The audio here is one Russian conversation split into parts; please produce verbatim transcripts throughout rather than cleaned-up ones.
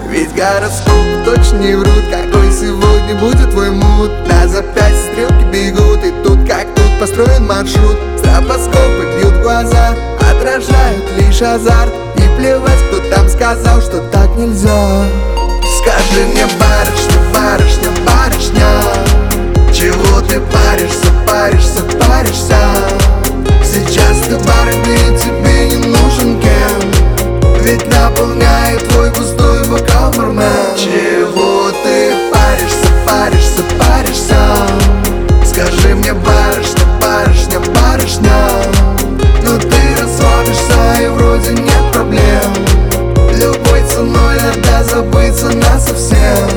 Ведь гороскоп точно не врут. Какой сегодня будет твой мут? На запястье стрелки бегут, и тут как тут построен маршрут. Стробоскопы бьют в глаза, отражают лишь азарт. И плевать, кто там сказал, что так нельзя. Скажи мне, барышня, барышня, барышня, чего ты паришься, паришься, паришься? Сейчас ты барышня, и тебе не нужен кем, ведь наполняет твой пустой бокал бармен. Чего ты паришься, паришься, паришься? Скажи мне, барышня, барышня, барышня, но ты расслабишься, и вроде нет проблем. Любой ценой надо забыться насовсем.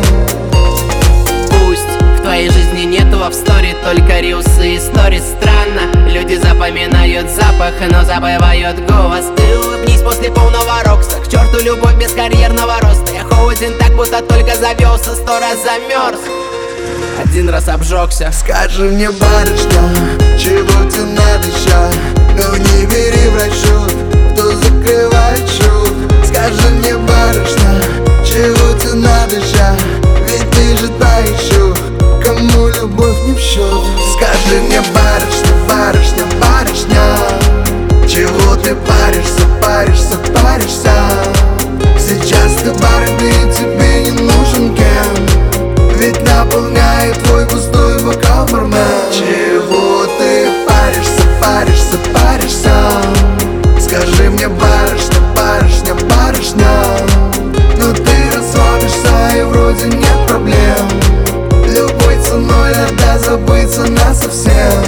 Пусть в твоей жизни нету в стори только рилсы и сторис. Странно, люди запоминают запах, но забывают голос. Ты улыбнись после полного рокса, к черту любовь без карьерного роста. Я холоден так, будто только завелся, сто раз замерз, один раз обжегся. Скажи мне, барышня, чего тебе надо ща? Ну не бери в расчет, кто закрывает счет. Скажи мне, барышня, чего тебе надо ща? Ведь ты же та еще, кому любовь не в счет. Скажи мне, барышня, барышня, барышня, чего ты паришься, паришься, паришься? Сейчас ты барышня, и тебе не нужен кем, ведь наполняет твой пустой бокал бармен. Чего ты паришься, паришься, паришься? Скажи мне, барышня, барышня, барышня, но ты расслабишься, и вроде нет проблем. Любой ценой надо забыться насовсем.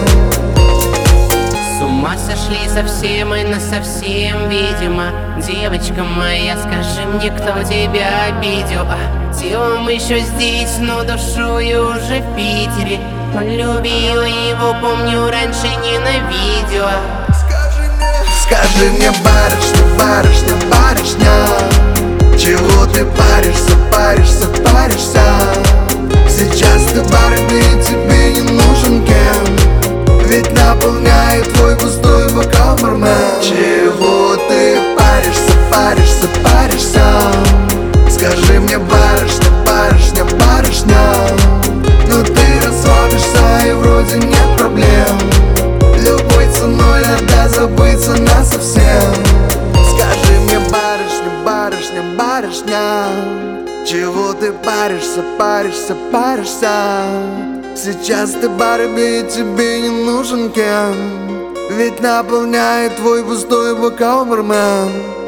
С ума сошли совсем и насовсем, видимо. Девочка моя, скажи мне, кто тебя обидел? А телом еще здесь, но душою уже в Питере. Полюбила его, помню, раньше ненавидела. Скажи мне, барышня, барышня, барышня, чего ты паришься, паришься, паришься? Сейчас ты барышня, и тебе не нужен кем, ведь наполняет твой пустой бокал бармен. Чего ты паришься, паришься, паришься? Скажи мне, барышня, барышня, барышня, но ты расслабишься, и вроде нет проблем. Любой ценой надо забыться насовсем. Скажи мне, барышня, барышня, барышня, чего ты паришься, паришься, паришься? Сейчас ты барби, и тебе не нужен кем, ведь наполняет твой пустой бокал бармен.